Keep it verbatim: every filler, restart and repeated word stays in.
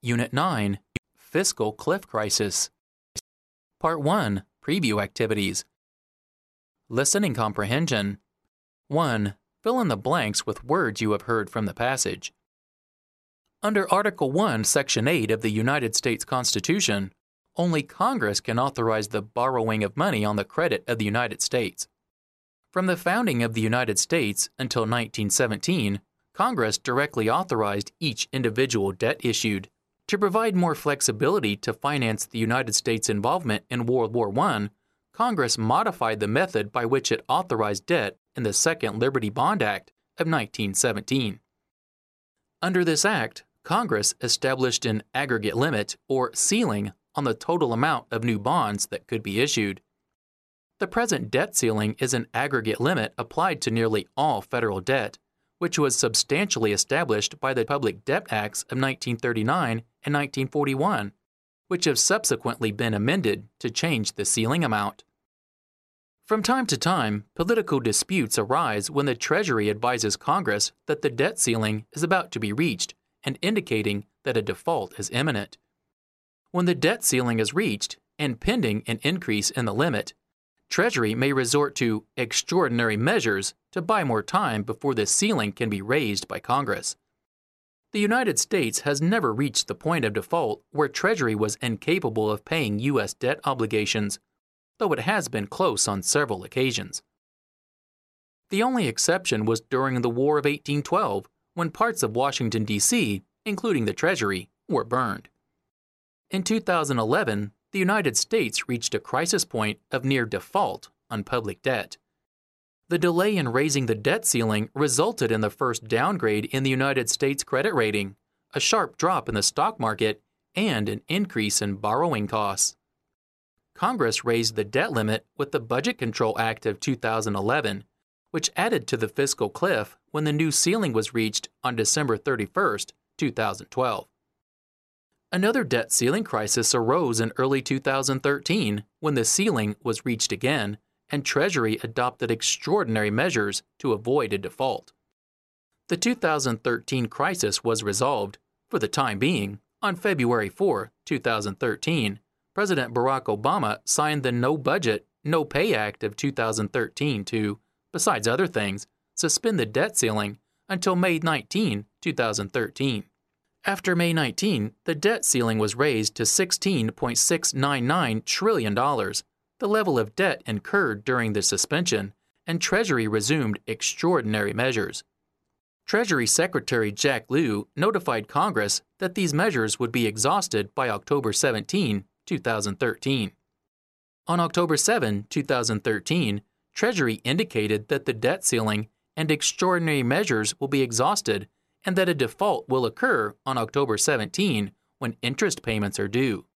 Unit nine, Fiscal Cliff Crisis. Part one, Preview Activities. Listening Comprehension. one. Fill in the blanks with words you have heard from the passage. Under Article one, Section eight of the United States Constitution, only Congress can authorize the borrowing of money on the credit of the United States. From the founding of the United States until nineteen seventeen, Congress directly authorized each individual debt issued. To provide more flexibility to finance the United States' involvement in World War One, Congress modified the method by which it authorized debt in the Second Liberty Bond Act of nineteen seventeen. Under this act, Congress established an aggregate limit, or ceiling, on the total amount of new bonds that could be issued. The present debt ceiling is an aggregate limit applied to nearly all federal debt, which was substantially established by the Public Debt Acts of nineteen thirty-nine and nineteen forty-one, which have subsequently been amended to change the ceiling amount. From time to time, political disputes arise when the Treasury advises Congress that the debt ceiling is about to be reached and indicating that a default is imminent. When the debt ceiling is reached and pending an increase in the limit, Treasury may resort to extraordinary measures to buy more time before the ceiling can be raised by Congress. The United States has never reached the point of default where Treasury was incapable of paying U S debt obligations, though it has been close on several occasions. The only exception was during the War of eighteen twelve, when parts of Washington, D C, including the Treasury, were burned. In two thousand eleven, the United States reached a crisis point of near default on public debt. The delay in raising the debt ceiling resulted in the first downgrade in the United States credit rating, a sharp drop in the stock market, and an increase in borrowing costs. Congress raised the debt limit with the Budget Control Act of two thousand eleven, which added to the fiscal cliff when the new ceiling was reached on December thirty-first, two thousand twelve. Another debt ceiling crisis arose in early two thousand thirteen when the ceiling was reached again and Treasury adopted extraordinary measures to avoid a default. The two thousand thirteen crisis was resolved, for the time being, on February fourth, two thousand thirteen. President Barack Obama signed the No Budget, No Pay Act of two thousand thirteen to, besides other things, suspend the debt ceiling until May nineteenth, two thousand thirteen. After May nineteenth, the debt ceiling was raised to sixteen point six nine nine trillion dollars, the level of debt incurred during the suspension, and Treasury resumed extraordinary measures. Treasury Secretary Jack Lew notified Congress that these measures would be exhausted by October seventeenth, two thousand thirteen. On October seventh, two thousand thirteen, Treasury indicated that the debt ceiling and extraordinary measures will be exhausted and that a default will occur on October seventeenth when interest payments are due.